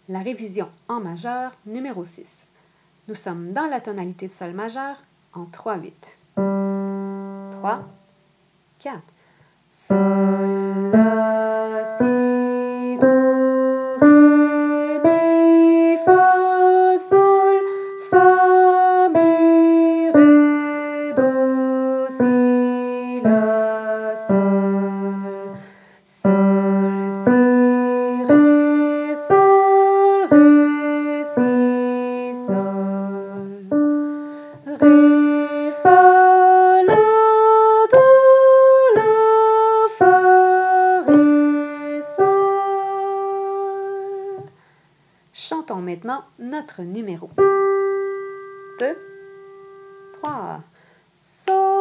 la révision en majeur numéro 6. Nous sommes dans la tonalité de sol majeur en 3-8. 3, 4. Sol, la, si, do, ré, mi, fa, sol, fa, mi, ré, do, si, la, sol. Sol, si, ré, sol, ré, si, sol. Ré, fa, la, do, la, fa, ré, sol. Chantons maintenant notre numéro. 2, 3. Sol.